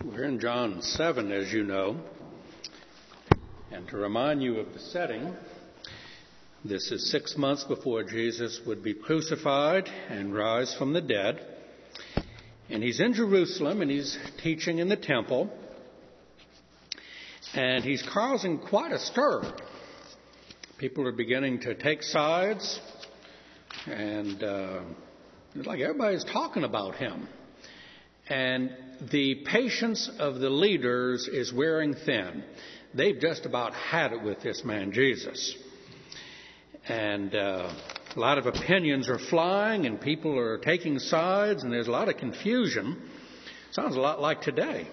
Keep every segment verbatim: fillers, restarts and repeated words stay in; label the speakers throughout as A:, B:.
A: We're in John seven, as you know. And to remind you of the setting, this is six months before Jesus would be crucified and rise from the dead. And he's in Jerusalem and he's teaching in the temple. And he's causing quite a stir. People are beginning to take sides. And uh, it's like everybody's talking about him. And the patience of the leaders is wearing thin. They've just about had it with this man, Jesus. And uh, a lot of opinions are flying and people are taking sides and there's a lot of confusion. Sounds a lot like today.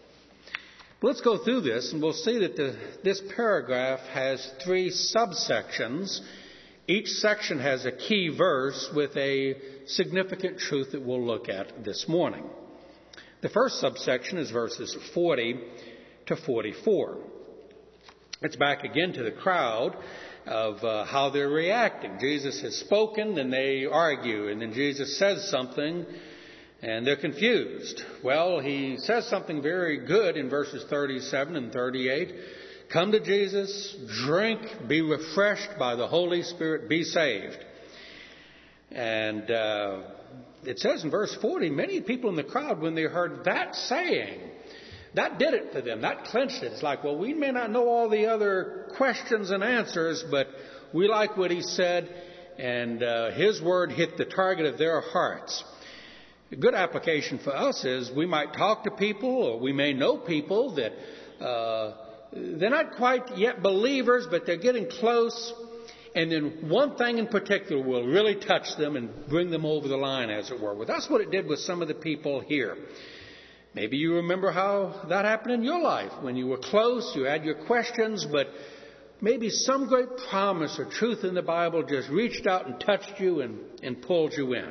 A: But let's go through this and we'll see that the, this paragraph has three subsections. Each section has a key verse with a significant truth that we'll look at this morning. The first subsection is verses forty to forty-four. It's back again to the crowd of uh, how they're reacting. Jesus has spoken and they argue, and then Jesus says something and they're confused. Well, he says something very good in verses thirty-seven and thirty-eight. Come to Jesus, drink, be refreshed by the Holy Spirit, be saved. And uh, it says in verse forty, many people in the crowd, when they heard that saying, that did it for them. That clinched it. It's like, well, we may not know all the other questions and answers, but we like what he said, and uh, his word hit the target of their hearts. A good application for us is we might talk to people, or we may know people that uh, they're not quite yet believers, but they're getting close. And then one thing in particular will really touch them and bring them over the line, as it were. Well, that's what it did with some of the people here. Maybe you remember how that happened in your life. When you were close, you had your questions, but maybe some great promise or truth in the Bible just reached out and touched you and, and pulled you in.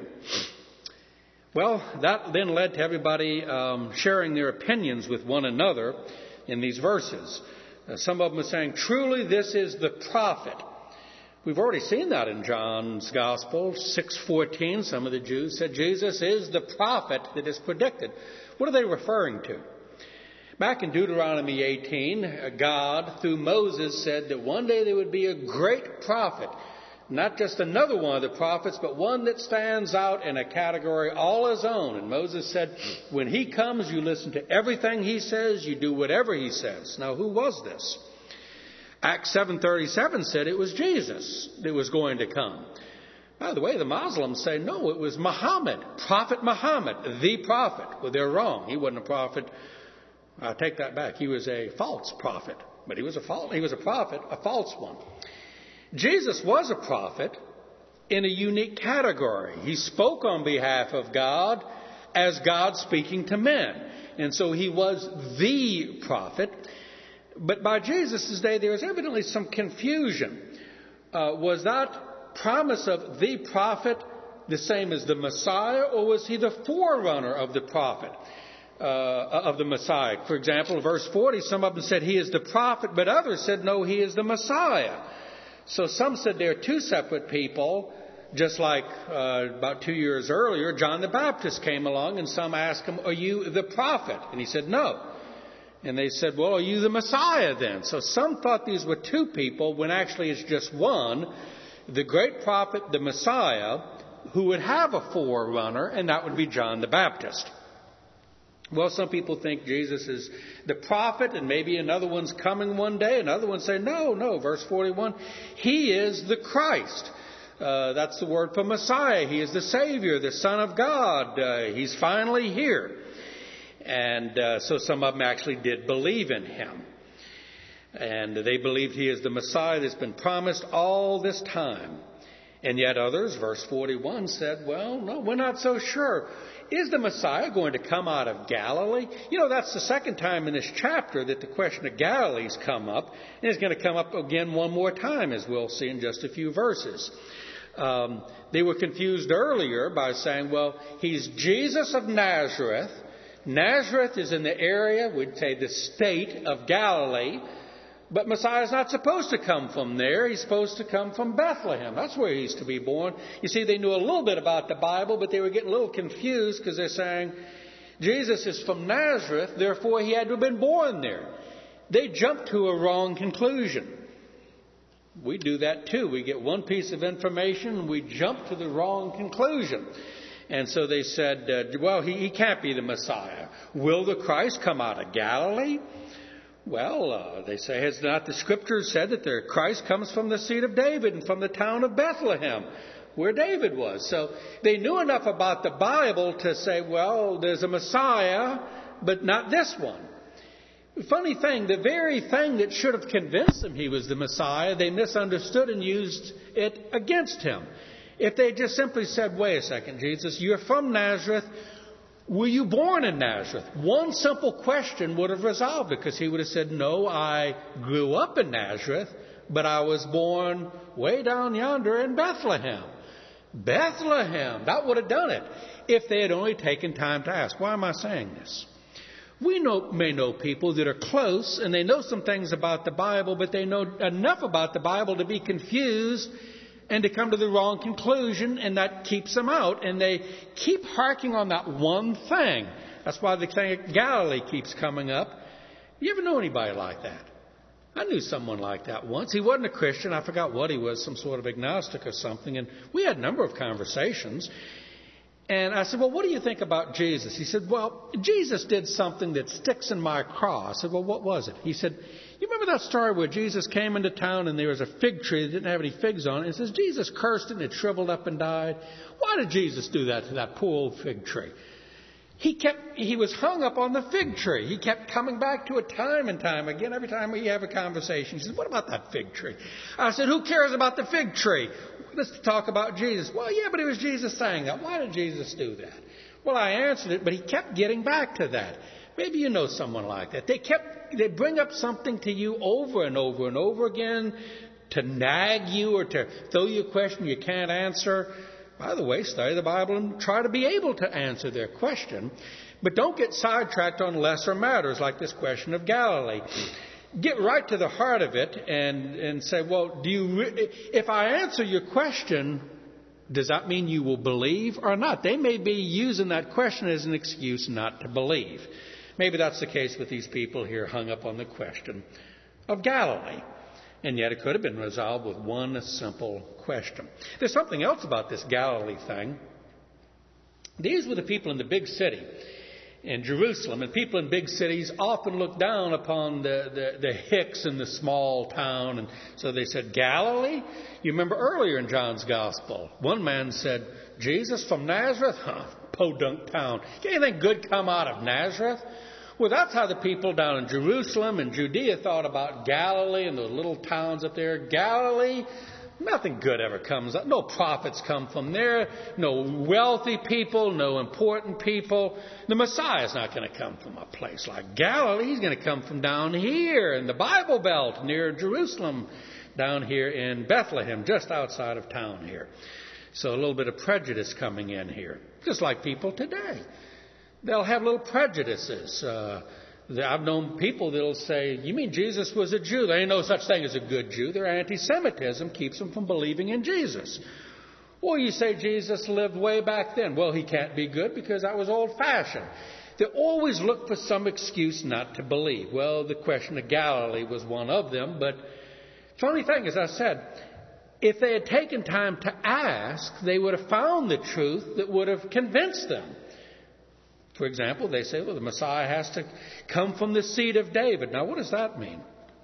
A: Well, that then led to everybody um, sharing their opinions with one another in these verses. Uh, some of them are saying, truly this is the prophet. We've already seen that in John's Gospel, six fourteen. Some of the Jews said Jesus is the prophet that is predicted. What are they referring to? Back in Deuteronomy eighteen, God, through Moses, said that one day there would be a great prophet. Not just another one of the prophets, but one that stands out in a category all his own. And Moses said, when he comes, you listen to everything he says, you do whatever he says. Now, who was this? Acts seven thirty-seven said it was Jesus that was going to come. By the way, the Muslims say, no, it was Muhammad, Prophet Muhammad, the prophet. Well, they're wrong. He wasn't a prophet. I take that back. He was a false prophet. But he was a false, he was a prophet, a false one. Jesus was a prophet in a unique category. He spoke on behalf of God as God speaking to men. And so he was the prophet. But by Jesus' day, there was evidently some confusion. Uh, was that promise of the prophet the same as the Messiah, or was he the forerunner of the prophet, uh, of the Messiah? For example, verse forty, some of them said he is the prophet, but others said, no, he is the Messiah. So some said they're two separate people, just like uh, about two years earlier, John the Baptist came along and some asked him, are you the prophet? And he said, no. And they said, well, are you the Messiah then? So some thought these were two people when actually it's just one, the great prophet, the Messiah, who would have a forerunner, and that would be John the Baptist. Well, some people think Jesus is the prophet, and maybe another one's coming one day. Another one say, no, no, verse forty-one, he is the Christ. Uh, that's the word for Messiah. He is the Savior, the Son of God. Uh, he's finally here. And uh, so some of them actually did believe in him. And they believed he is the Messiah that's been promised all this time. And yet others, verse forty-one, said, well, no, we're not so sure. Is the Messiah going to come out of Galilee? You know, that's the second time in this chapter that the question of Galilee's come up. And it's going to come up again one more time, as we'll see in just a few verses. Um, they were confused earlier by saying, well, he's Jesus of Nazareth. Nazareth is in the area, we'd say the state of Galilee. But Messiah's not supposed to come from there. He's supposed to come from Bethlehem. That's where he's to be born. You see, they knew a little bit about the Bible, but they were getting a little confused because they're saying, Jesus is from Nazareth, therefore he had to have been born there. They jumped to a wrong conclusion. We do that too. We get one piece of information and we jump to the wrong conclusion. And so they said, uh, well, he, he can't be the Messiah. Will the Christ come out of Galilee? Well, uh, they say, has not the Scripture said that the Christ comes from the seed of David and from the town of Bethlehem, where David was? So they knew enough about the Bible to say, well, there's a Messiah, but not this one. Funny thing, the very thing that should have convinced them he was the Messiah, they misunderstood and used it against him. If they just simply said, wait a second, Jesus, you're from Nazareth. Were you born in Nazareth? One simple question would have resolved it, because he would have said, no, I grew up in Nazareth, but I was born way down yonder in Bethlehem. Bethlehem, that would have done it if they had only taken time to ask. Why am I saying this? We know, may know people that are close and they know some things about the Bible, but they know enough about the Bible to be confused and to come to the wrong conclusion, and that keeps them out. And they keep harking on that one thing. That's why the thing of Galilee keeps coming up. You ever know anybody like that? I knew someone like that once. He wasn't a Christian. I forgot what he was, some sort of agnostic or something. And we had a number of conversations. And I said, well, what do you think about Jesus? He said, well, Jesus did something that sticks in my craw. I said, well, what was it? He said, you remember that story where Jesus came into town and there was a fig tree that didn't have any figs on it? It says Jesus cursed it and it shriveled up and died. Why did Jesus do that to that poor old fig tree? He kept, he was hung up on the fig tree. He kept coming back to it time and time again. Every time we have a conversation, he says, what about that fig tree? I said, who cares about the fig tree? Let's talk about Jesus. Well, yeah, but it was Jesus saying that. Why did Jesus do that? Well, I answered it, but he kept getting back to that. Maybe you know someone like that. They kept, they bring up something to you over and over and over again to nag you or to throw you a question you can't answer. By the way, study the Bible and try to be able to answer their question. But don't get sidetracked on lesser matters like this question of Galilee. Get right to the heart of it and, and say, well, do you re- if I answer your question, does that mean you will believe or not? They may be using that question as an excuse not to believe. Maybe that's the case with these people here hung up on the question of Galilee. And yet it could have been resolved with one simple question. There's something else about this Galilee thing. These were the people in the big city in Jerusalem. And people in big cities often look down upon the, the, the hicks in the small town. And so they said, Galilee? You remember earlier in John's Gospel, one man said, Jesus from Nazareth? Huh, podunk town. Can anything good come out of Nazareth? Well, that's how the people down in Jerusalem and Judea thought about Galilee and those little towns up there. Galilee, nothing good ever comes up. No prophets come from there. No wealthy people, no important people. The Messiah is not going to come from a place like Galilee. He's going to come from down here in the Bible Belt near Jerusalem, down here in Bethlehem, just outside of town here. So a little bit of prejudice coming in here, just like people today. They'll have little prejudices. Uh, I've known people that'll say, you mean Jesus was a Jew? There ain't no such thing as a good Jew. Their anti-Semitism keeps them from believing in Jesus. Or you say Jesus lived way back then. Well, he can't be good because I was old-fashioned. They always look for some excuse not to believe. Well, the question of Galilee was one of them. But funny thing, as I said, if they had taken time to ask, they would have found the truth that would have convinced them. For example, they say, well, the Messiah has to come from the seed of David. Now, what does that mean?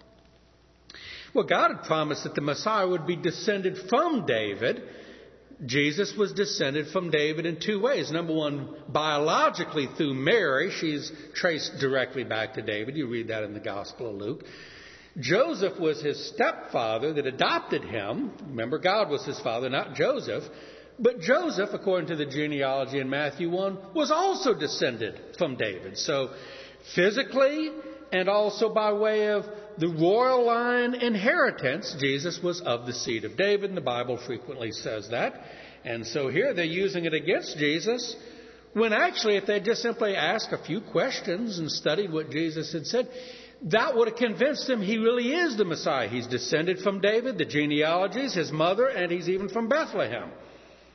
A: Well, God had promised that the Messiah would be descended from David. Jesus was descended from David in two ways. Number one, biologically through Mary. She's traced directly back to David. You read that in the Gospel of Luke. Joseph was his stepfather that adopted him. Remember, God was his father, not Joseph. But Joseph, according to the genealogy in Matthew one, was also descended from David. So physically and also by way of the royal line inheritance, Jesus was of the seed of David, and the Bible frequently says that. And so here they're using it against Jesus, when actually if they just simply asked a few questions and studied what Jesus had said, that would have convinced them he really is the Messiah. He's descended from David, the genealogies, his mother, and he's even from Bethlehem.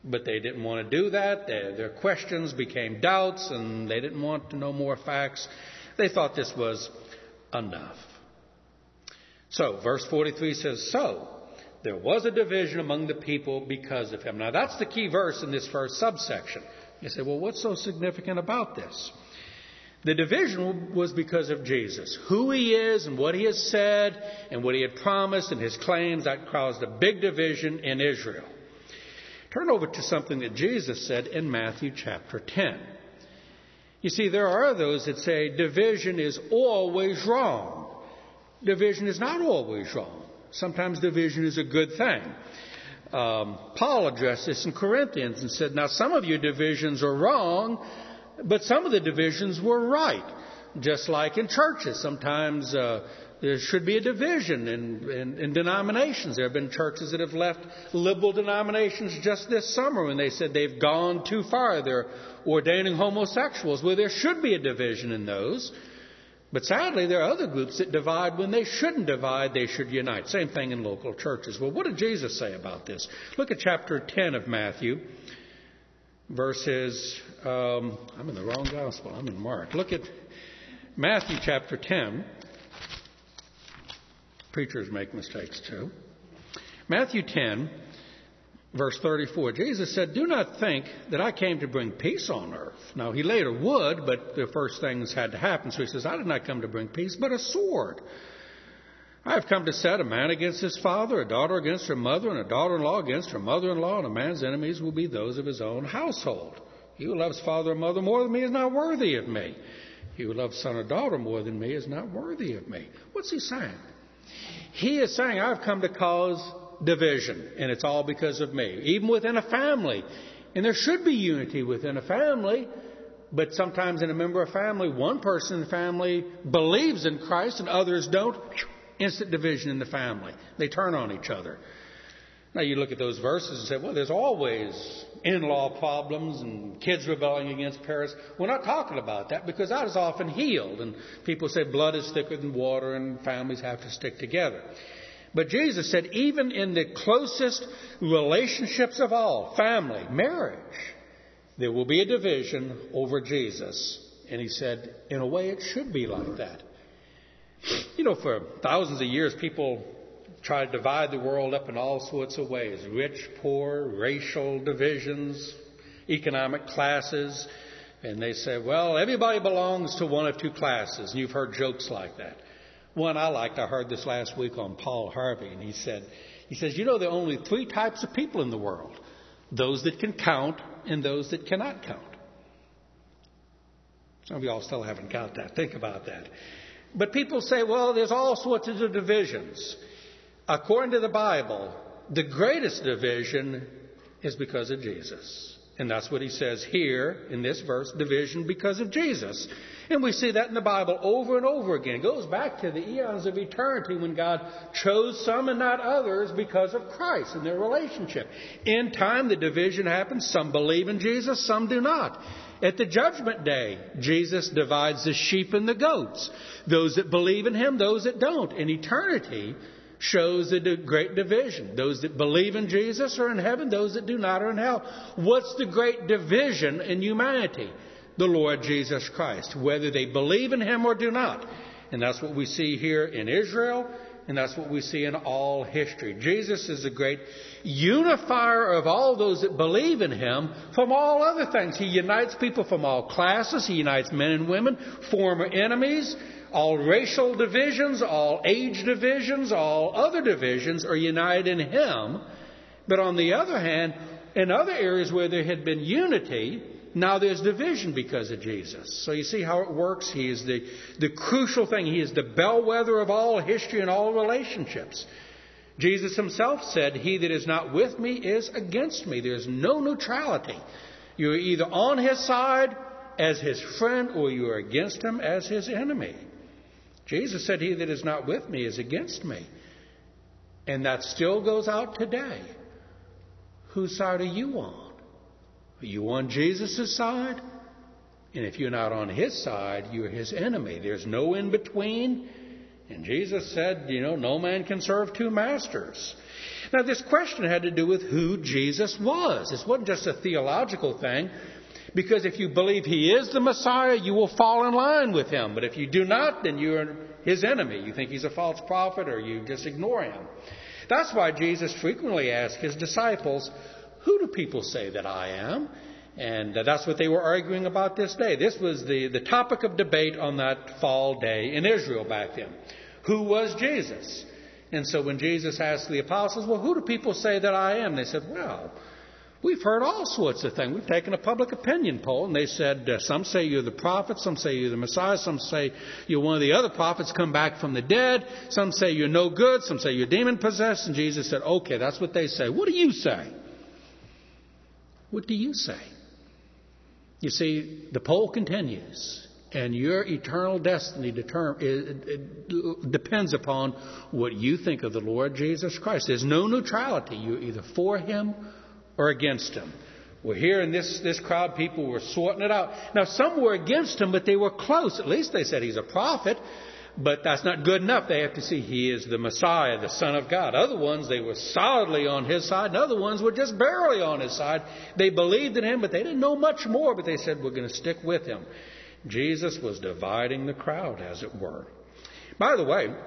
A: But they didn't want to do that. Their, their questions became doubts, and they didn't want to know more facts. They thought this was enough. So, verse forty-three says, so there was a division among the people because of him. Now, that's the key verse in this first subsection. You say, well, what's so significant about this? The division was because of Jesus. Who he is and what he has said and what he had promised and his claims, that caused a big division in Israel. Turn over to something that Jesus said in Matthew chapter ten. You see, there are those that say division is always wrong. Division is not always wrong. Sometimes division is a good thing. Um, Paul addressed this in Corinthians and said, now some of your divisions are wrong, but some of the divisions were right. Just like in churches, sometimes uh, there should be a division in, in, in denominations. There have been churches that have left liberal denominations just this summer when they said they've gone too far. They're ordaining homosexuals. Well, there should be a division in those. But sadly, there are other groups that divide when they shouldn't divide. They should unite. Same thing in local churches. Well, what did Jesus say about this? Look at chapter ten of Matthew, verses, um, I'm in the wrong gospel. I'm in Mark. Look at Matthew chapter ten. Preachers make mistakes too. Matthew ten, verse thirty-four. Jesus said, do not think that I came to bring peace on earth. Now, he later would, but the first things had to happen. So he says, I did not come to bring peace, but a sword. I have come to set a man against his father, a daughter against her mother, and a daughter-in-law against her mother-in-law, and a man's enemies will be those of his own household. He who loves father or mother more than me is not worthy of me. He who loves son or daughter more than me is not worthy of me. What's he saying? He is saying, I've come to cause division, and it's all because of me. Even within a family. And there should be unity within a family, but sometimes in a member of a family, one person in the family believes in Christ and others don't. Instant division in the family. They turn on each other. Now you look at those verses and say, well, there's always in-law problems and kids rebelling against parents. We're not talking about that because that is often healed. And people say blood is thicker than water and families have to stick together. But Jesus said, even in the closest relationships of all, family, marriage, there will be a division over Jesus. And he said, in a way, it should be like that. You know, for thousands of years, people try to divide the world up in all sorts of ways. Rich, poor, racial divisions, economic classes. And they say, well, everybody belongs to one of two classes. And you've heard jokes like that. One I liked, I heard this last week on Paul Harvey, and he said, he says, you know, there are only three types of people in the world. Those that can count and those that cannot count. Some of y'all still haven't got that. Think about that. But people say, well, there's all sorts of divisions. According to the Bible, the greatest division is because of Jesus. And that's what he says here in this verse, division because of Jesus. And we see that in the Bible over and over again. It goes back to the eons of eternity when God chose some and not others because of Christ and their relationship. In time, the division happens. Some believe in Jesus, some do not. At the judgment day, Jesus divides the sheep and the goats. Those that believe in him, those that don't. In eternity shows the great division. Those that believe in Jesus are in heaven. Those that do not are in hell. What's the great division in humanity? The Lord Jesus Christ, whether they believe in him or do not. And that's what we see here in Israel, and that's what we see in all history. Jesus is the great unifier of all those that believe in him from all other things. He unites people from all classes. He unites men and women, former enemies. All racial divisions, all age divisions, all other divisions are united in him. But on the other hand, in other areas where there had been unity, now there's division because of Jesus. So you see how it works. He is the, the crucial thing. He is the bellwether of all history and all relationships. Jesus himself said, he that is not with me is against me. There's no neutrality. You're either on his side as his friend or you are against him as his enemy. Jesus said, he that is not with me is against me. And that still goes out today. Whose side are you on? Are you on Jesus' side? And if you're not on his side, you're his enemy. There's no in between. And Jesus said, you know, no man can serve two masters. Now, this question had to do with who Jesus was. This wasn't just a theological thing, because if you believe he is the Messiah, you will fall in line with him. But if you do not, then you're his enemy. You think he's a false prophet, or you just ignore him. That's why Jesus frequently asked his disciples, who do people say that I am? And that's what they were arguing about this day. This was the, the topic of debate on that fall day in Israel back then. Who was Jesus? And so when Jesus asked the apostles, well, who do people say that I am? They said, well, we've heard all sorts of things. We've taken a public opinion poll, and they said, uh, some say you're the prophet, some say you're the Messiah, some say you're one of the other prophets come back from the dead, some say you're no good, some say you're demon-possessed. And Jesus said, okay, that's what they say. What do you say? What do you say? You see, the poll continues, and your eternal destiny determ- it, it depends upon what you think of the Lord Jesus Christ. There's no neutrality. You're either for him or against him. Well, here in this, this crowd, people were sorting it out. Now, some were against him, but they were close. At least they said he's a prophet. But that's not good enough. They have to see he is the Messiah, the Son of God. Other ones, they were solidly on his side, and other ones were just barely on his side. They believed in him, but they didn't know much more. But they said, we're going to stick with him. Jesus was dividing the crowd, as it were. By the way,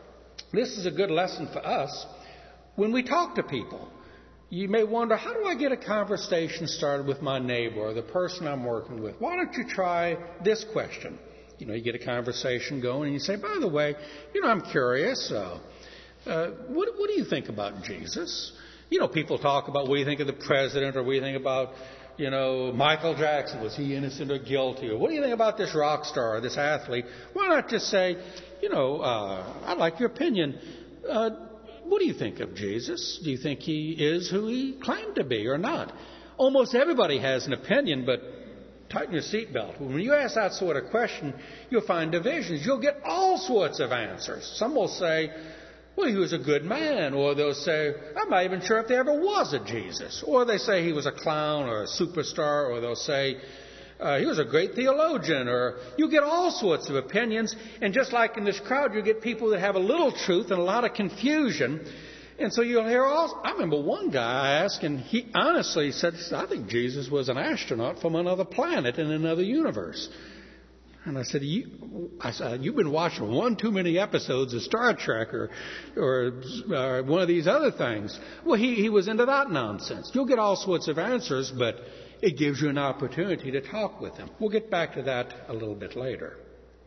A: this is a good lesson for us. When we talk to people, you may wonder, how do I get a conversation started with my neighbor or the person I'm working with? Why don't you try this question? You know, you get a conversation going and you say, by the way, you know, I'm curious. Uh, uh, what, what do you think about Jesus? You know, people talk about what do you think of the president, or what do you think about, you know, Michael Jackson. Was he innocent or guilty? Or what do you think about this rock star or this athlete? Why not just say, you know, uh, I'd like your opinion. Uh, what do you think of Jesus? Do you think he is who he claimed to be or not? Almost everybody has an opinion, but tighten your seatbelt. When you ask that sort of question, you'll find divisions. You'll get all sorts of answers. Some will say, well, he was a good man. Or they'll say, I'm not even sure if there ever was a Jesus. Or they say he was a clown or a superstar. Or they'll say uh, he was a great theologian. Or you get all sorts of opinions. And just like in this crowd, you get people that have a little truth and a lot of confusion. And so you'll hear all. I remember one guy I asked, and he honestly said, I think Jesus was an astronaut from another planet in another universe. And I said, you, I said, you've been watching one too many episodes of Star Trek or, or, or one of these other things. Well, he, he was into that nonsense. You'll get all sorts of answers, but it gives you an opportunity to talk with him. We'll get back to that a little bit later.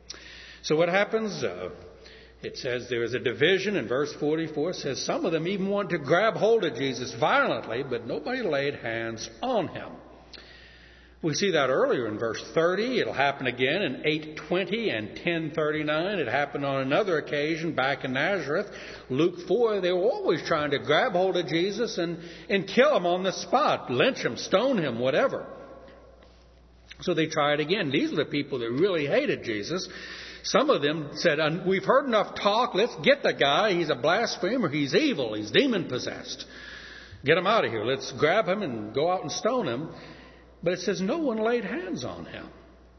A: So what happens? Uh, It says there is a division in verse forty-four. It says some of them even want to grab hold of Jesus violently, but nobody laid hands on him. We see that earlier in verse thirty. It'll happen again in eight twenty and ten thirty-nine. It happened on another occasion back in Nazareth. Luke four, they were always trying to grab hold of Jesus and, and kill him on the spot, lynch him, stone him, whatever. So they tried again. These are the people that really hated Jesus. Some of them said, we've heard enough talk. Let's get the guy. He's a blasphemer. He's evil. He's demon-possessed. Get him out of here. Let's grab him and go out and stone him. But it says no one laid hands on him.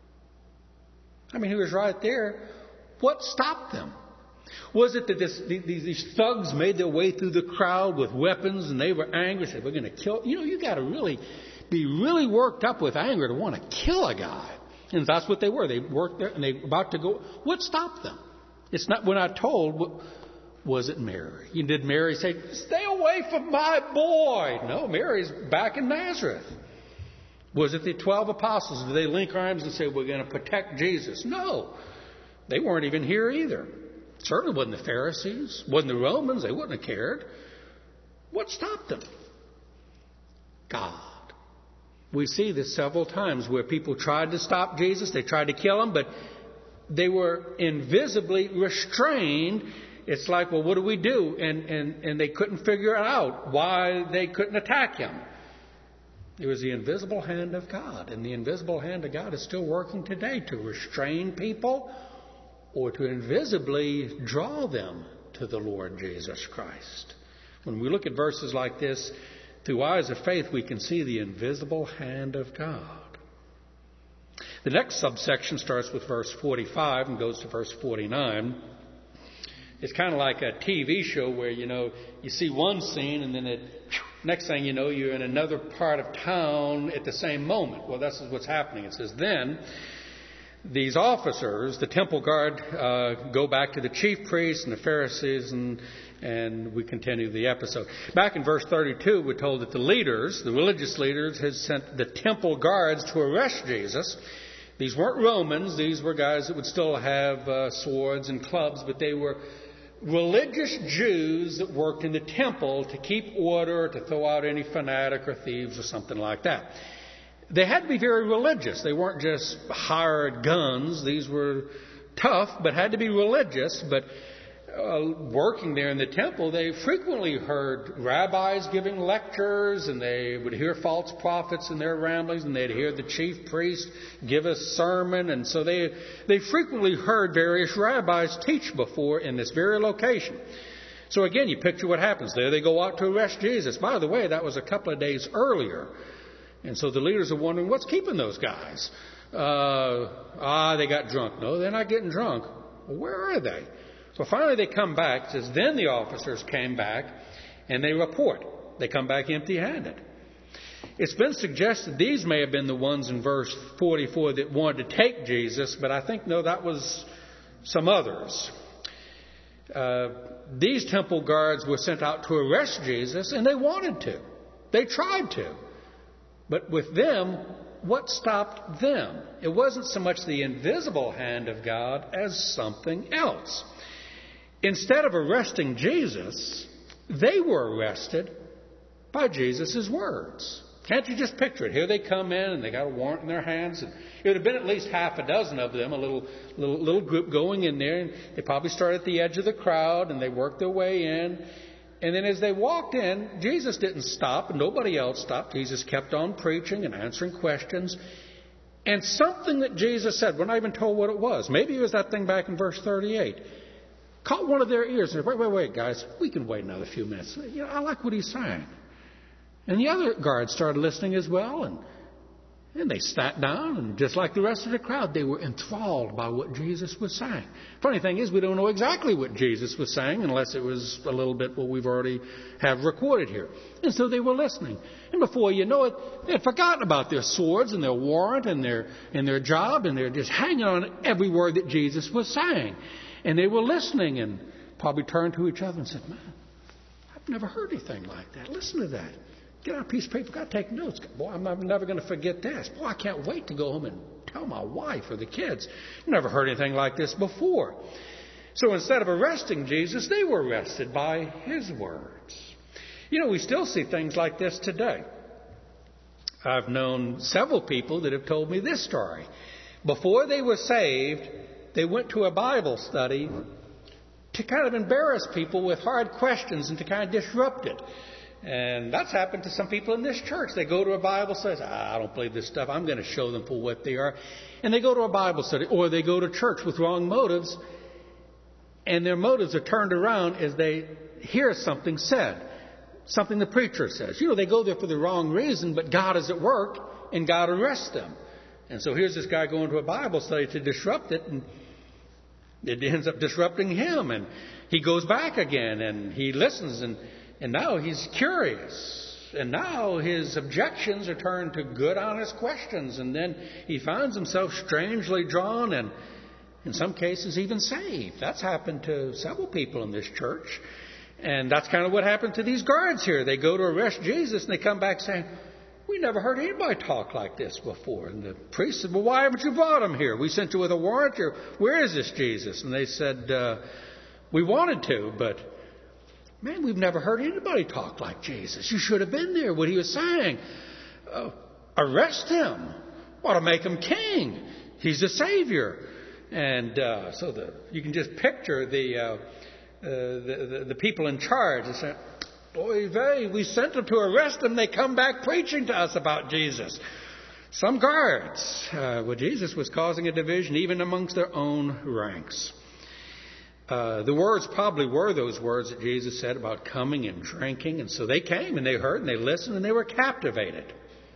A: I mean, he was right there. What stopped them? Was it that this, these, these thugs made their way through the crowd with weapons and they were angry, said, we're going to kill? You know, you got to really be really worked up with anger to want to kill a guy. And that's what they were. They worked there and they were about to go. What stopped them? It's not, we're not told. Was it Mary? Did Mary say, stay away from my boy? No, Mary's back in Nazareth. Was it the twelve apostles? Did they link arms and say, we're going to protect Jesus? No. They weren't even here either. Certainly wasn't the Pharisees. Wasn't the Romans. They wouldn't have cared. What stopped them? God. We see this several times where people tried to stop Jesus. They tried to kill him, but they were invisibly restrained. It's like, well, what do we do? And, and, and they couldn't figure out why they couldn't attack him. It was the invisible hand of God. And the invisible hand of God is still working today to restrain people or to invisibly draw them to the Lord Jesus Christ. When we look at verses like this, through eyes of faith, we can see the invisible hand of God. The next subsection starts with verse forty-five and goes to verse forty-nine. it's kind of like a T V show where, you know, you see one scene and then it, next thing you know, you're in another part of town at the same moment. Well, this is what's happening. It says, then these officers, the temple guard, uh, go back to the chief priests and the Pharisees, and and we continue the episode. Back in verse thirty-two, we're told that the leaders, the religious leaders, had sent the temple guards to arrest Jesus. These weren't Romans. These were guys that would still have uh, swords and clubs, but they were religious Jews that worked in the temple to keep order, to throw out any fanatic or thieves or something like that. They had to be very religious. They weren't just hired guns. These were tough, but had to be religious. But uh, working there in the temple, they frequently heard rabbis giving lectures, and they would hear false prophets in their ramblings, and they'd hear the chief priest give a sermon. And so they, they frequently heard various rabbis teach before in this very location. So again, you picture what happens. There they go out to arrest Jesus. By the way, that was a couple of days earlier. And so the leaders are wondering, what's keeping those guys? Uh, ah, they got drunk. No, they're not getting drunk. Well, where are they? So finally they come back. It says, then the officers came back and they report. They come back empty-handed. It's been suggested these may have been the ones in verse forty-four that wanted to take Jesus, but I think, no, that was some others. Uh, these temple guards were sent out to arrest Jesus, and they wanted to. They tried to. But with them, what stopped them? It wasn't so much the invisible hand of God as something else. Instead of arresting Jesus, they were arrested by Jesus' words. Can't you just picture it? Here they come in and they got a warrant in their hands. And it would have been at least half a dozen of them, a little, little, little group going in there. And they probably started at the edge of the crowd and they worked their way in. And then as they walked in, Jesus didn't stop and nobody else stopped. Jesus kept on preaching and answering questions. And something that Jesus said, we're not even told what it was. Maybe it was that thing back in verse thirty-eight. Caught one of their ears and said, wait, wait, wait, guys, we can wait another few minutes. You know, I like what he's saying. And the other guards started listening as well, and and they sat down, and just like the rest of the crowd, they were enthralled by what Jesus was saying. Funny thing is, we don't know exactly what Jesus was saying unless it was a little bit what we've already have recorded here. And so they were listening. And before you know it, they had forgotten about their swords and their warrant and their and their job, and they're just hanging on every word that Jesus was saying. And they were listening and probably turned to each other and said, man, I've never heard anything like that. Listen to that. Get out a piece of paper. Got to take notes. Boy, I'm never going to forget this. Boy, I can't wait to go home and tell my wife or the kids. Never heard anything like this before. So instead of arresting Jesus, they were arrested by his words. You know, we still see things like this today. I've known several people that have told me this story. Before they were saved, they went to a Bible study to kind of embarrass people with hard questions and to kind of disrupt it. And that's happened to some people in this church. They go to a Bible study, ah, I don't believe this stuff. I'm going to show them for what they are. And they go to a Bible study, or they go to church with wrong motives, and their motives are turned around as they hear something said, something the preacher says. You know, they go there for the wrong reason, but God is at work, and God arrests them. And so here's this guy going to a Bible study to disrupt it, and it ends up disrupting him. And he goes back again, and he listens, and And now he's curious. And now his objections are turned to good, honest questions. And then he finds himself strangely drawn and, in some cases, even saved. That's happened to several people in this church. And that's kind of what happened to these guards here. They go to arrest Jesus and they come back saying, we never heard anybody talk like this before. And the priest said, well, why haven't you brought him here? We sent you with a warrant here. Where is this Jesus? And they said, uh, we wanted to, but man, we've never heard anybody talk like Jesus. You should have been there, what he was saying. Uh, arrest him. Want to make him king. He's the Savior. And uh, so the, you can just picture the, uh, uh, the, the the people in charge. They say, boy, vey, we sent them to arrest him. They come back preaching to us about Jesus. Some guards. Uh, well, Jesus was causing a division even amongst their own ranks. Uh, the words probably were those words that Jesus said about coming and drinking. And so they came and they heard and they listened and they were captivated.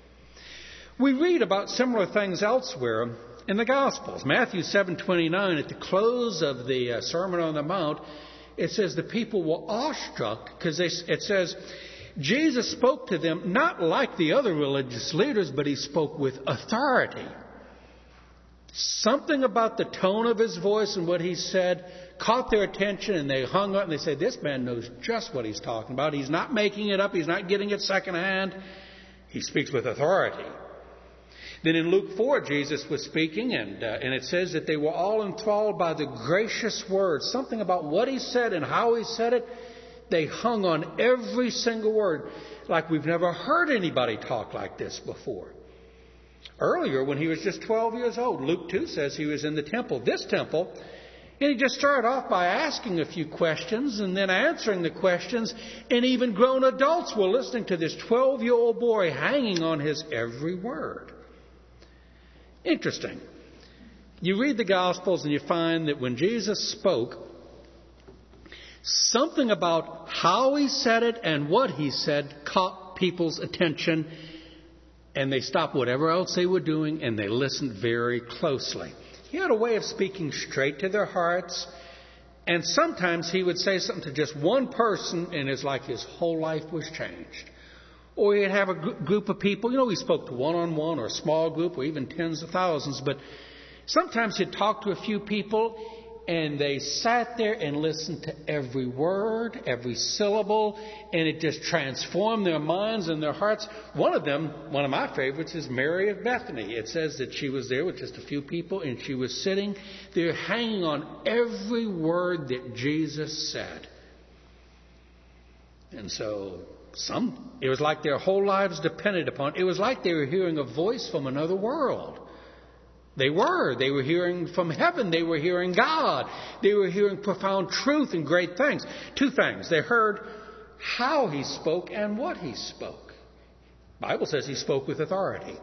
A: We read about similar things elsewhere in the Gospels. Matthew seven twenty-nine, at the close of the uh, Sermon on the Mount, it says the people were awestruck because it says Jesus spoke to them not like the other religious leaders, but he spoke with authority. Something about the tone of his voice and what he said caught their attention, and they hung up and they said, this man knows just what he's talking about. He's not making it up. He's not getting it secondhand. He speaks with authority. Then in Luke four, Jesus was speaking, and, uh, and it says that they were all enthralled by the gracious words. Something about what he said and how he said it. They hung on every single word, like we've never heard anybody talk like this before. Earlier, when he was just twelve years old, Luke two says he was in the temple, this temple, and he just started off by asking a few questions and then answering the questions, and even grown adults were listening to this twelve-year-old boy hanging on his every word. Interesting. You read the Gospels and you find that when Jesus spoke, something about how he said it and what he said caught people's attention, and they stopped whatever else they were doing and they listened very closely. He had a way of speaking straight to their hearts, and sometimes he would say something to just one person and it's like his whole life was changed. Or he'd have a group of people. You know, he spoke to one-on-one or a small group or even tens of thousands, but sometimes he'd talk to a few people and they sat there and listened to every word, every syllable, and it just transformed their minds and their hearts. One of them, one of my favorites, is Mary of Bethany. It says that she was there with just a few people, and she was sitting there hanging on every word that Jesus said. And so some, it was like their whole lives depended upon it. It was like they were hearing a voice from another world. They were. They were hearing from heaven. They were hearing God. They were hearing profound truth and great things. Two things. They heard how he spoke and what he spoke. The Bible says he spoke with authority.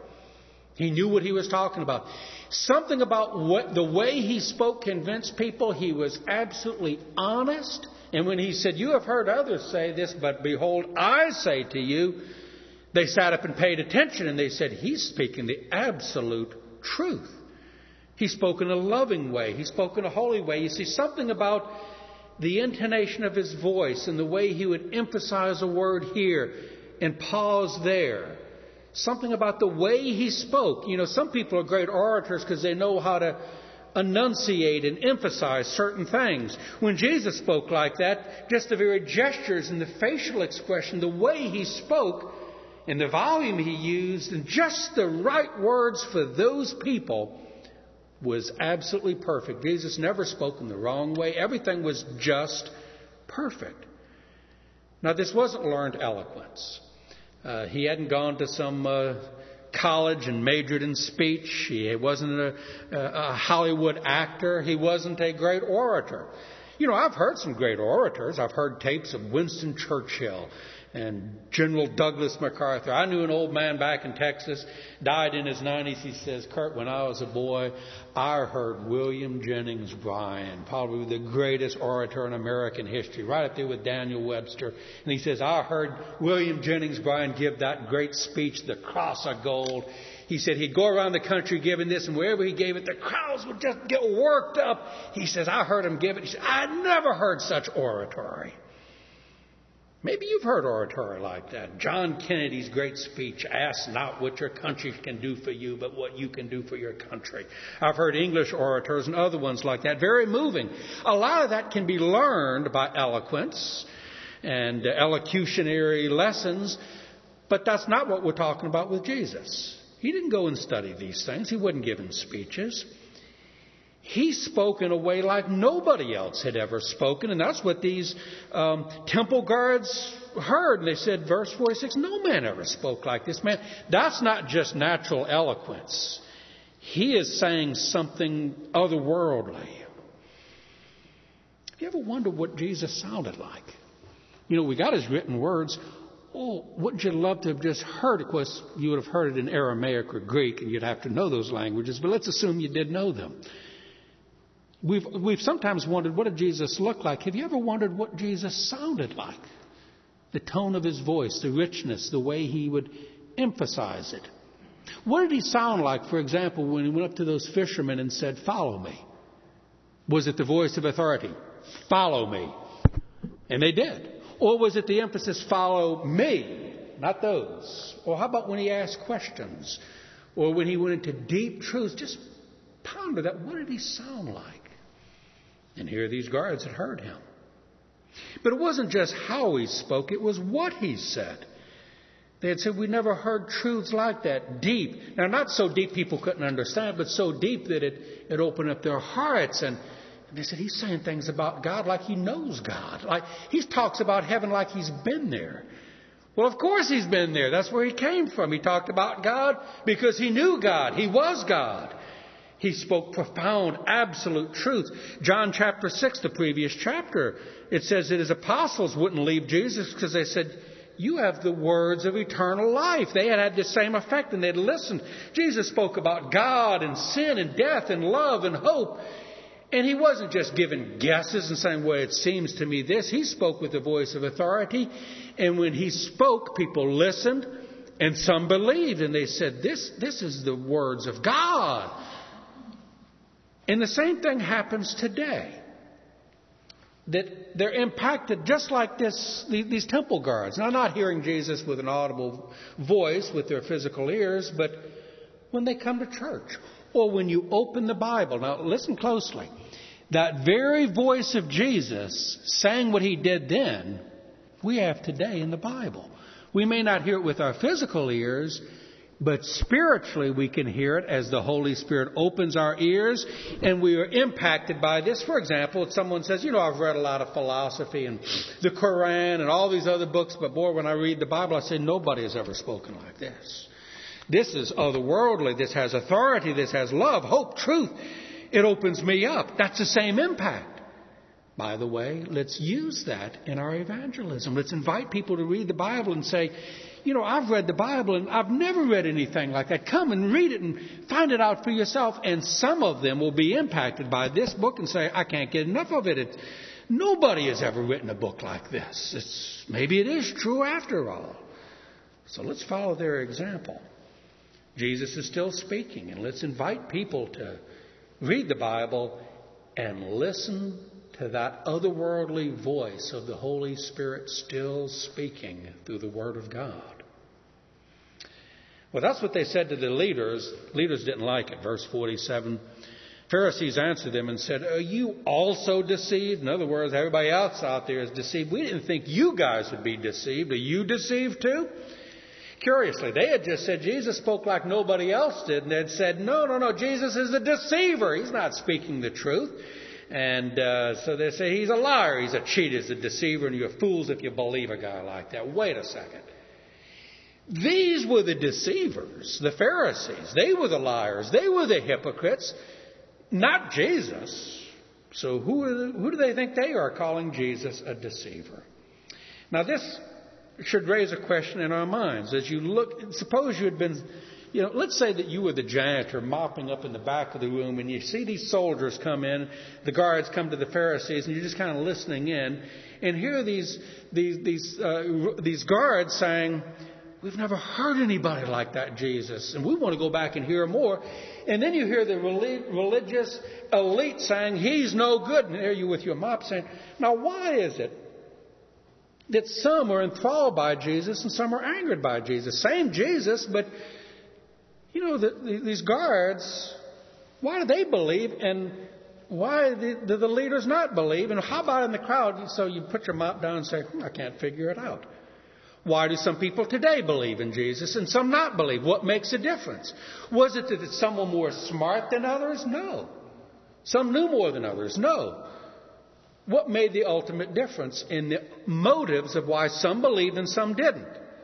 A: He knew what he was talking about. Something about what the way he spoke convinced people he was absolutely honest. And when he said, you have heard others say this, but behold, I say to you, they sat up and paid attention and they said, he's speaking the absolute truth. He spoke in a loving way. He spoke in a holy way. You see, something about the intonation of his voice and the way he would emphasize a word here and pause there. Something about the way he spoke. You know, some people are great orators because they know how to enunciate and emphasize certain things. When Jesus spoke like that, just the very gestures and the facial expression, the way he spoke and the volume he used and just the right words for those people was absolutely perfect. Jesus never spoke in the wrong way. Everything was just perfect. Now, this wasn't learned eloquence. Uh, he hadn't gone to some uh, college and majored in speech. He wasn't a, a Hollywood actor. He wasn't a great orator. You know, I've heard some great orators. I've heard tapes of Winston Churchill and General Douglas MacArthur. I knew an old man back in Texas, died in his nineties. He says, Kurt, when I was a boy, I heard William Jennings Bryan, probably the greatest orator in American history, right up there with Daniel Webster. And he says, I heard William Jennings Bryan give that great speech, The Cross of Gold. He said he'd go around the country giving this, and wherever he gave it, the crowds would just get worked up. He says, I heard him give it. He said, I never heard such oratory. Maybe you've heard oratory like that. John Kennedy's great speech, ask not what your country can do for you, but what you can do for your country. I've heard English orators and other ones like that. Very moving. A lot of that can be learned by eloquence and elocutionary lessons, but that's not what we're talking about with Jesus. He didn't go and study these things. He wasn't giving speeches. He spoke in a way like nobody else had ever spoken, and that's what these um, temple guards heard. And they said, verse forty-six, no man ever spoke like this man. That's not just natural eloquence. He is saying something otherworldly. Have you ever wondered what Jesus sounded like? You know, we got his written words. Oh, wouldn't you love to have just heard? Of course, you would have heard it in Aramaic or Greek, and you'd have to know those languages, but let's assume you did know them. We've, we've sometimes wondered, what did Jesus look like? Have you ever wondered what Jesus sounded like? The tone of his voice, the richness, the way he would emphasize it. What did he sound like, for example, when he went up to those fishermen and said, follow me? Was it the voice of authority? Follow me. And they did. Or was it the emphasis, follow me, not those? Or how about when he asked questions? Or when he went into deep truths? Just ponder that. What did he sound like? And here these guards had heard him. But it wasn't just how he spoke, it was what he said. They had said, we never heard truths like that, deep. Now, not so deep people couldn't understand, but so deep that it, it opened up their hearts. And, and they said, he's saying things about God like he knows God. Like he talks about heaven like he's been there. Well, of course he's been there. That's where he came from. He talked about God because he knew God. He was God. He spoke profound, absolute truth. John chapter six, the previous chapter, it says that his apostles wouldn't leave Jesus because they said, you have the words of eternal life. They had had the same effect and they'd listened. Jesus spoke about God and sin and death and love and hope. And he wasn't just giving guesses and saying, well, it seems to me this. He spoke with the voice of authority. And when he spoke, people listened and some believed. And they said, this, this is the words of God. And the same thing happens today. That they're impacted just like this, these temple guards. Now, not hearing Jesus with an audible voice with their physical ears, but when they come to church or when you open the Bible. Now, listen closely. That very voice of Jesus saying what he did then, we have today in the Bible. We may not hear it with our physical ears, but spiritually we can hear it as the Holy Spirit opens our ears and we are impacted by this. For example, if someone says, you know, I've read a lot of philosophy and the Quran and all these other books, but boy, when I read the Bible, I say nobody has ever spoken like this. This is otherworldly. This has authority. This has love, hope, truth. It opens me up. That's the same impact. By the way, let's use that in our evangelism. Let's invite people to read the Bible and say, you know, I've read the Bible and I've never read anything like that. Come and read it and find it out for yourself. And some of them will be impacted by this book and say, I can't get enough of it. It's, nobody has ever written a book like this. It's, maybe it is true after all. So let's follow their example. Jesus is still speaking, and let's invite people to read the Bible and listen to that otherworldly voice of the Holy Spirit still speaking through the Word of God. Well, that's what they said to the leaders. Leaders didn't like it. Verse forty-seven, Pharisees answered them and said, are you also deceived? In other words, everybody else out there is deceived. We didn't think you guys would be deceived. Are you deceived too? Curiously, they had just said Jesus spoke like nobody else did. And they'd said, no, no, no, Jesus is a deceiver. He's not speaking the truth. And uh, so they say he's a liar, he's a cheat, he's a deceiver, and you're fools if you believe a guy like that. Wait a second. These were the deceivers, the Pharisees. They were the liars. They were the hypocrites, not Jesus. So who, are the, who do they think they are calling Jesus a deceiver? Now this should raise a question in our minds. As you look, suppose you had been... You know, let's say that you were the janitor mopping up in the back of the room and you see these soldiers come in, the guards come to the Pharisees, and you're just kind of listening in. And here are these, these, these, uh, these guards saying, we've never heard anybody like that, Jesus, and we want to go back and hear more. And then you hear the religious elite saying, he's no good. And there you with your mop saying, now why is it that some are enthralled by Jesus and some are angered by Jesus? Same Jesus, but... You know, the, these guards, why do they believe and why do the, the leaders not believe? And how about in the crowd? So you put your mop down and say, hmm, I can't figure it out. Why do some people today believe in Jesus and some not believe? What makes a difference? Was it that some were more smart than others? No. Some knew more than others? No. What made the ultimate difference in the motives of why some believed and some didn't?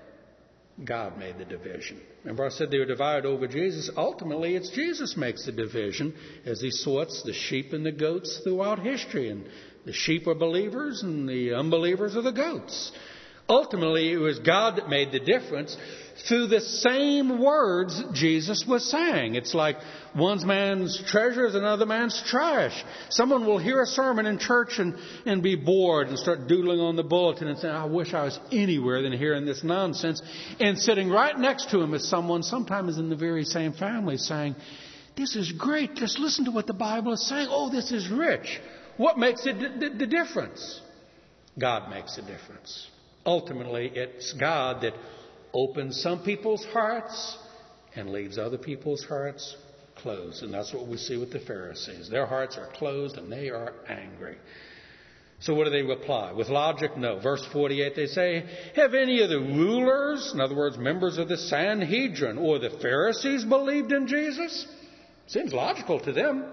A: God made the division. Remember I said they were divided over Jesus. Ultimately, it's Jesus makes the division as he sorts the sheep and the goats throughout history. And the sheep are believers and the unbelievers are the goats. Ultimately, it was God that made the difference through the same words Jesus was saying. It's like one man's treasure is another man's trash. Someone will hear a sermon in church and, and be bored and start doodling on the bulletin and say, I wish I was anywhere than hearing this nonsense. And sitting right next to him is someone, sometimes in the very same family, saying, this is great. Just listen to what the Bible is saying. Oh, this is rich. What makes it the, the difference? God makes a difference. Ultimately, it's God that opens some people's hearts and leaves other people's hearts closed. And that's what we see with the Pharisees. Their hearts are closed and they are angry. So what do they reply? With logic? No. Verse forty-eight, they say, have any of the rulers, in other words, members of the Sanhedrin or the Pharisees, believed in Jesus? Seems logical to them.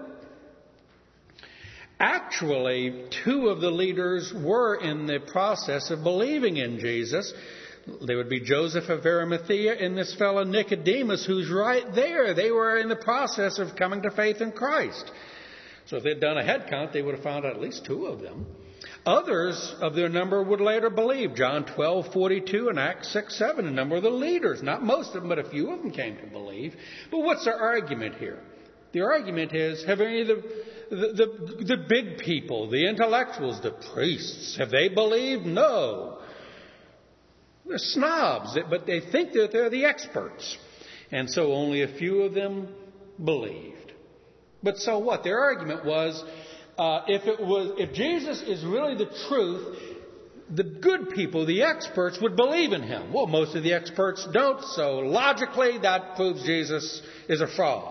A: Actually, two of the leaders were in the process of believing in Jesus. There would be Joseph of Arimathea and this fellow Nicodemus, who's right there. They were in the process of coming to faith in Christ. So if they'd done a head count, they would have found out at least two of them. Others of their number would later believe. John twelve forty-two and Acts six seven, a number of the leaders. Not most of them, but a few of them came to believe. But what's their argument here? The argument is, have any of the, the, the, the big people, the intellectuals, the priests, have they believed? No. They're snobs, but they think that they're the experts. And so only a few of them believed. But so what? Their argument was, uh, if it was, if Jesus is really the truth, the good people, the experts, would believe in him. Well, most of the experts don't, so logically that proves Jesus is a fraud.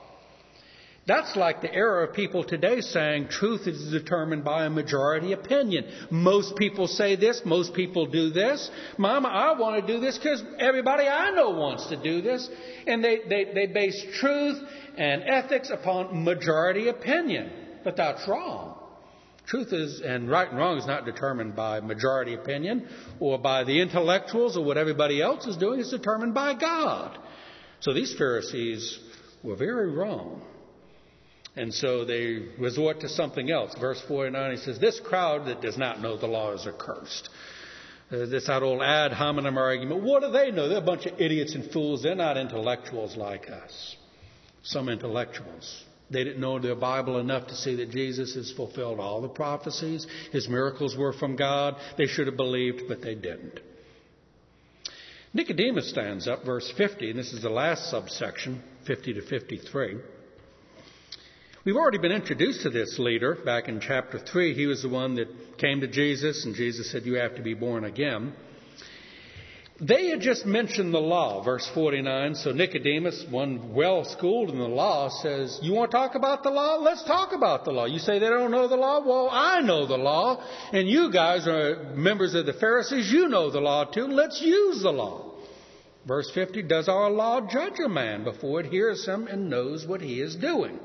A: That's like the error of people today saying truth is determined by a majority opinion. Most people say this, most people do this. Mama, I want to do this because everybody I know wants to do this. And they, they, they base truth and ethics upon majority opinion. But that's wrong. Truth is, and right and wrong is not determined by majority opinion or by the intellectuals or what everybody else is doing. It's determined by God. So these Pharisees were very wrong. And so they resort to something else. Verse forty-nine, he says, this crowd that does not know the law is accursed. Uh, this that old ad hominem argument. What do they know? They're a bunch of idiots and fools. They're not intellectuals like us. Some intellectuals. They didn't know their Bible enough to see that Jesus has fulfilled all the prophecies. His miracles were from God. They should have believed, but they didn't. Nicodemus stands up, verse fifty, and this is the last subsection, fifty to fifty-three. We've already been introduced to this leader back in chapter three. He was the one that came to Jesus, and Jesus said, you have to be born again. They had just mentioned the law, verse forty-nine. So Nicodemus, one well-schooled in the law, says, you want to talk about the law? Let's talk about the law. You say they don't know the law? Well, I know the law, and you guys are members of the Pharisees. You know the law too. Let's use the law. Verse fifty, does our law judge a man before it hears him and knows what he is doing?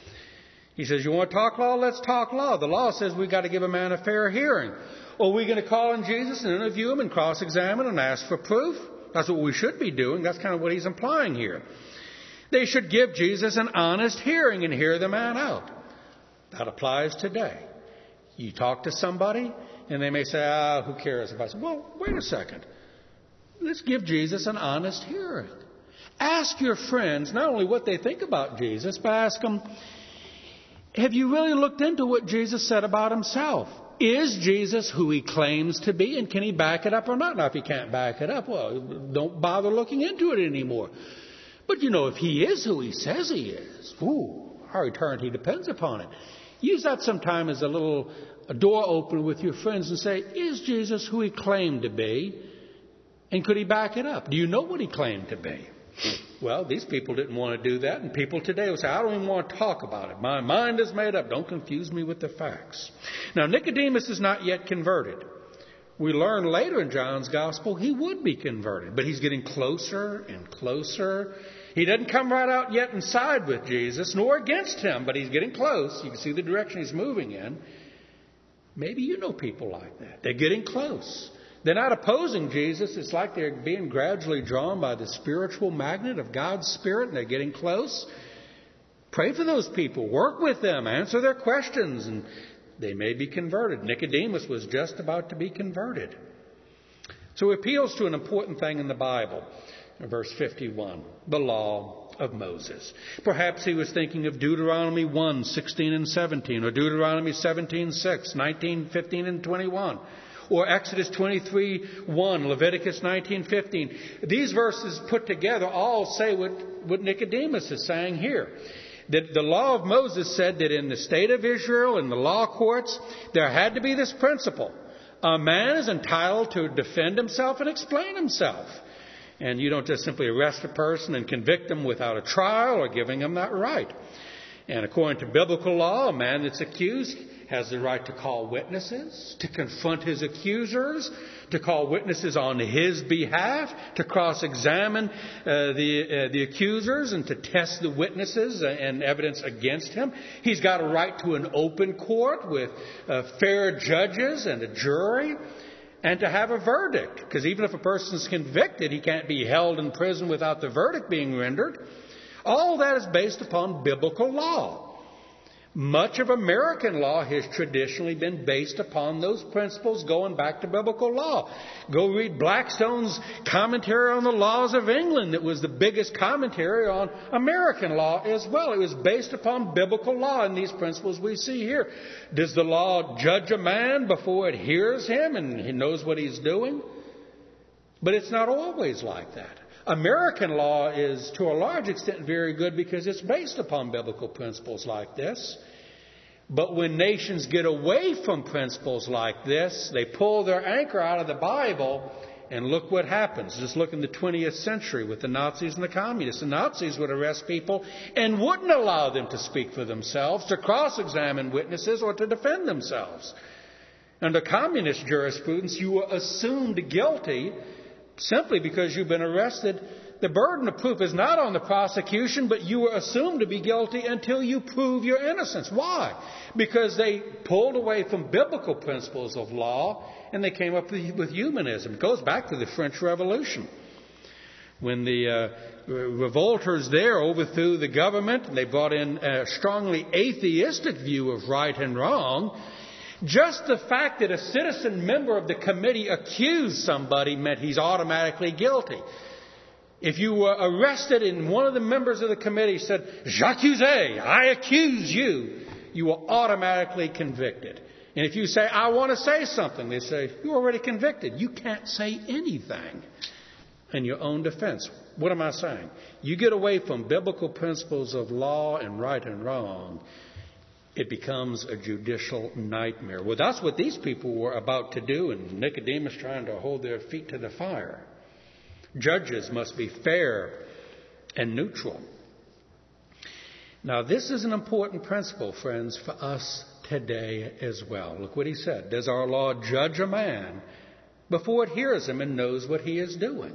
A: He says, you want to talk law? Let's talk law. The law says we've got to give a man a fair hearing. Are we going to call in Jesus and interview him and cross-examine and ask for proof? That's what we should be doing. That's kind of what he's implying here. They should give Jesus an honest hearing and hear the man out. That applies today. You talk to somebody and they may say, ah, who cares if I say, well, wait a second. Let's give Jesus an honest hearing. Ask your friends not only what they think about Jesus, but ask them, have you really looked into what Jesus said about himself? Is Jesus who he claims to be, and can he back it up or not? Now, if he can't back it up, well, don't bother looking into it anymore. But, you know, if he is who he says he is, ooh, our eternity depends upon it. Use that sometime as a little a door opener with your friends and say, is Jesus who he claimed to be, and could he back it up? Do you know what he claimed to be? Well, these people didn't want to do that, and people today will say, I don't even want to talk about it. My mind is made up. Don't confuse me with the facts. Now, Nicodemus is not yet converted. We learn later in John's Gospel he would be converted, but he's getting closer and closer. He doesn't come right out yet and side with Jesus, nor against him, but he's getting close. You can see the direction he's moving in. Maybe you know people like that. They're getting close. They're not opposing Jesus. It's like they're being gradually drawn by the spiritual magnet of God's Spirit, and they're getting close. Pray for those people. Work with them. Answer their questions, and they may be converted. Nicodemus was just about to be converted. So he appeals to an important thing in the Bible. In verse fifty-one, the law of Moses. Perhaps he was thinking of Deuteronomy one, sixteen and seventeen, or Deuteronomy seventeen, six, nineteen, fifteen, and twenty-one. Or Exodus twenty-three, one, Leviticus nineteen, fifteen. These verses put together all say what, what Nicodemus is saying here. That the law of Moses said that in the state of Israel, in the law courts, there had to be this principle. A man is entitled to defend himself and explain himself. And you don't just simply arrest a person and convict him without a trial or giving him that right. And according to biblical law, a man that's accused has the right to call witnesses, to confront his accusers, to call witnesses on his behalf, to cross-examine uh, the uh, the accusers and to test the witnesses and evidence against him. He's got a right to an open court with uh, fair judges and a jury, and to have a verdict. Because even if a person's convicted, he can't be held in prison without the verdict being rendered. All that is based upon biblical law. Much of American law has traditionally been based upon those principles going back to biblical law. Go read Blackstone's commentary on the laws of England. It was the biggest commentary on American law as well. It was based upon biblical law and these principles we see here. Does the law judge a man before it hears him and he knows what he's doing? But it's not always like that. American law is, to a large extent, very good because it's based upon biblical principles like this. But when nations get away from principles like this, they pull their anchor out of the Bible, and look what happens. Just look in the twentieth century with the Nazis and the communists. The Nazis would arrest people and wouldn't allow them to speak for themselves, to cross-examine witnesses, or to defend themselves. Under communist jurisprudence, you were assumed guilty simply because you've been arrested. The burden of proof is not on the prosecution, but you are assumed to be guilty until you prove your innocence. Why? Because they pulled away from biblical principles of law and they came up with, with humanism. It goes back to the French Revolution. When the uh, revolters there overthrew the government, and they brought in a strongly atheistic view of right and wrong. Just the fact that a citizen member of the committee accused somebody meant he's automatically guilty. If you were arrested and one of the members of the committee said, "J'accuse, I accuse you," you were automatically convicted. And if you say, "I want to say something," they say, "You're already convicted. You can't say anything in your own defense." What am I saying? You get away from biblical principles of law and right and wrong, it becomes a judicial nightmare. Well, that's what these people were about to do, and Nicodemus trying to hold their feet to the fire. Judges must be fair and neutral. Now, this is an important principle, friends, for us today as well. Look what he said. Does our law judge a man before it hears him and knows what he is doing?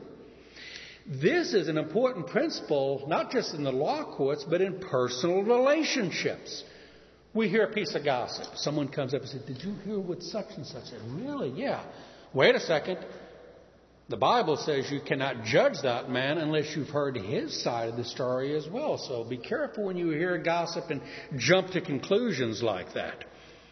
A: This is an important principle, not just in the law courts, but in personal relationships. We hear a piece of gossip. Someone comes up and says, "Did you hear what such and such said?" "Really? Yeah." "Wait a second. The Bible says you cannot judge that man unless you've heard his side of the story as well. So be careful when you hear gossip and jump to conclusions like that."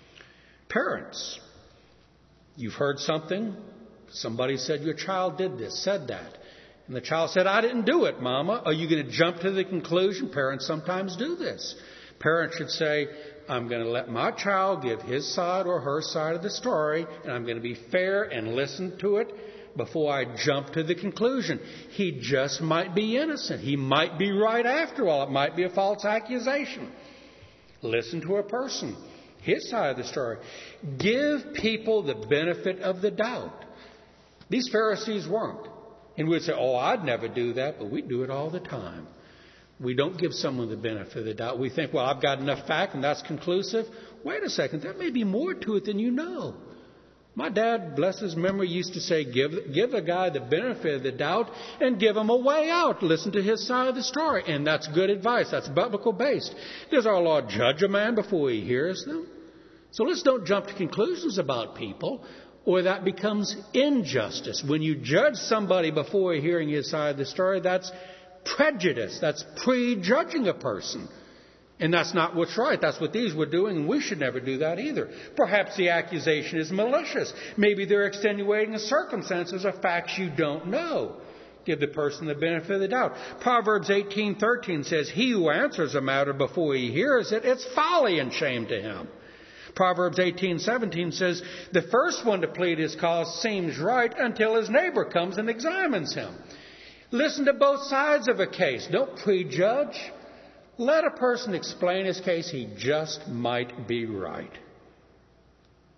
A: Parents, you've heard something. Somebody said your child did this, said that. And the child said, "I didn't do it, Mama." Are you going to jump to the conclusion? Parents sometimes do this. Parents should say, "I'm going to let my child give his side or her side of the story, and I'm going to be fair and listen to it before I jump to the conclusion. He just might be innocent. He might be right after all. It might be a false accusation." Listen to a person, his side of the story. Give people the benefit of the doubt. These Pharisees weren't. And we'd say, "Oh, I'd never do that," but we do it all the time. We don't give someone the benefit of the doubt. We think, "Well, I've got enough fact and that's conclusive." Wait a second, there may be more to it than you know. My dad, bless his memory, used to say, give, give a guy the benefit of the doubt and give him a way out. Listen to his side of the story. And that's good advice. That's biblical based. Does our law judge a man before he hears them? So let's don't jump to conclusions about people, or that becomes injustice. When you judge somebody before hearing his side of the story, that's prejudice. That's prejudging a person. And that's not what's right. That's what these were doing, and we should never do that either. Perhaps the accusation is malicious. Maybe they're extenuating the circumstances of facts you don't know. Give the person the benefit of the doubt. Proverbs eighteen thirteen says, "He who answers a matter before he hears it, it's folly and shame to him." Proverbs eighteen seventeen says, "The first one to plead his cause seems right until his neighbor comes and examines him." Listen to both sides of a case. Don't prejudge. Let a person explain his case. He just might be right.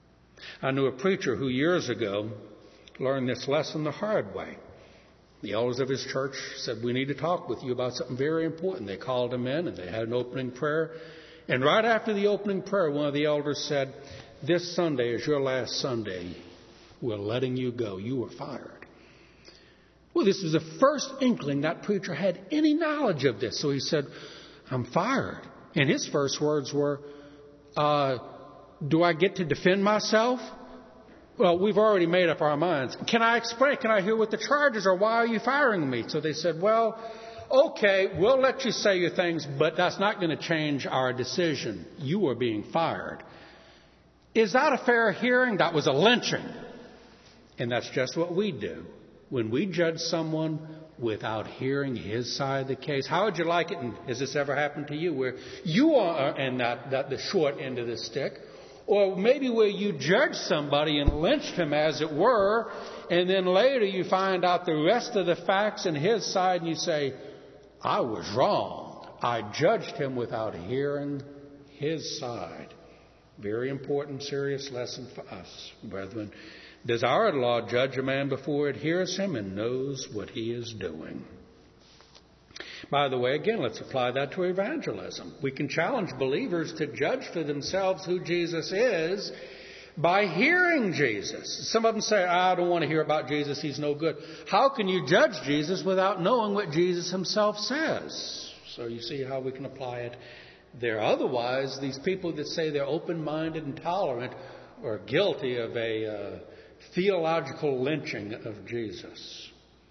A: I knew a preacher who years ago learned this lesson the hard way. The elders of his church said, we need to talk with you about something very important. They called him in and they had an opening prayer. And right after the opening prayer, one of the elders said, this Sunday is your last Sunday. We're letting you go. You were fired. Well, this was the first inkling that preacher had any knowledge of this. So he said, I'm fired. And his first words were, uh, do I get to defend myself? Well, we've already made up our minds. Can I explain? Can I hear what the charges are? Why are you firing me? So they said, well, okay, we'll let you say your things, but that's not going to change our decision. You are being fired. Is that a fair hearing? That was a lynching. And that's just what we do. When we judge someone without hearing his side of the case, how would you like it? And has this ever happened to you where you are in that, that the short end of the stick? Or maybe where you judged somebody and lynched him, as it were, and then later you find out the rest of the facts and his side, and you say, I was wrong. I judged him without hearing his side. Very important, serious lesson for us, brethren. Does our law judge a man before it hears him and knows what he is doing? By the way, again, let's apply that to evangelism. We can challenge believers to judge for themselves who Jesus is by hearing Jesus. Some of them say, I don't want to hear about Jesus. He's no good. How can you judge Jesus without knowing what Jesus himself says? So you see how we can apply it there. Otherwise, these people that say they're open-minded and tolerant are guilty of a uh, theological lynching of Jesus.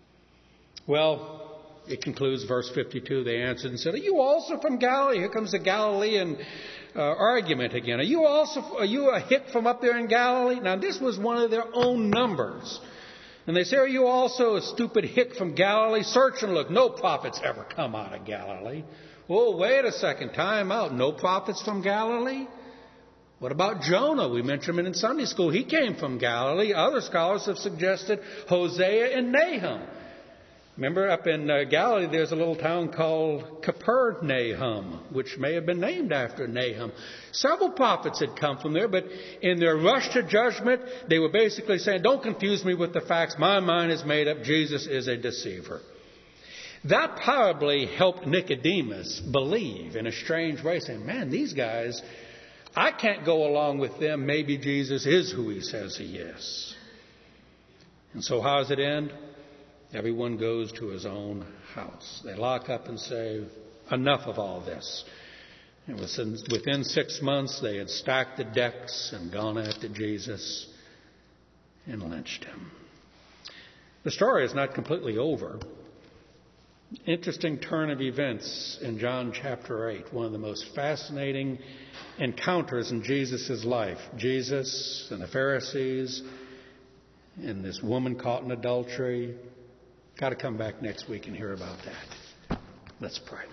A: Well, it concludes verse fifty-two. They answered and said, are you also from Galilee? Here comes the Galilean uh, argument again. Are you also, are you a hick from up there in Galilee? Now, this was one of their own numbers. And they say, are you also a stupid hick from Galilee? Search and look. No prophets ever come out of Galilee. Oh, wait a second. Time out. No prophets from Galilee? What about Jonah? We mentioned him in Sunday school. He came from Galilee. Other scholars have suggested Hosea and Nahum. Remember, up in uh, Galilee, there's a little town called Capernaum, which may have been named after Nahum. Several prophets had come from there, but in their rush to judgment, they were basically saying, don't confuse me with the facts. My mind is made up. Jesus is a deceiver. That probably helped Nicodemus believe in a strange way, saying, man, these guys, I can't go along with them. Maybe Jesus is who he says he is. And so how does it end? Everyone goes to his own house. They lock up and say, enough of all this. And within, within six months, they had stacked the decks and gone after Jesus and lynched him. The story is not completely over. Interesting turn of events in John chapter eight. One of the most fascinating encounters in Jesus' life. Jesus and the Pharisees and this woman caught in adultery. Got to come back next week and hear about that. Let's pray.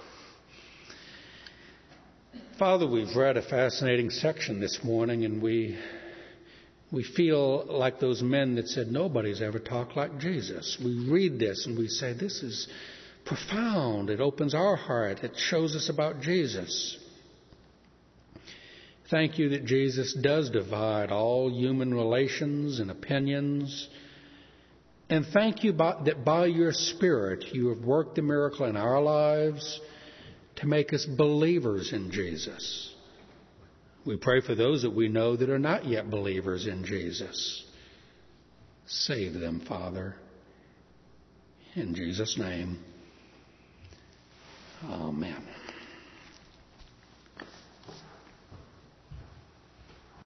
A: Father, we've read a fascinating section this morning, and we we feel like those men that said nobody's ever talked like Jesus. We read this and we say, this is profound. It opens our heart. It shows us about Jesus. Thank you that Jesus does divide all human relations and opinions. And thank you by, that by your Spirit you have worked the miracle in our lives to make us believers in Jesus. We pray for those that we know that are not yet believers in Jesus. Save them, Father. In Jesus' name, amen.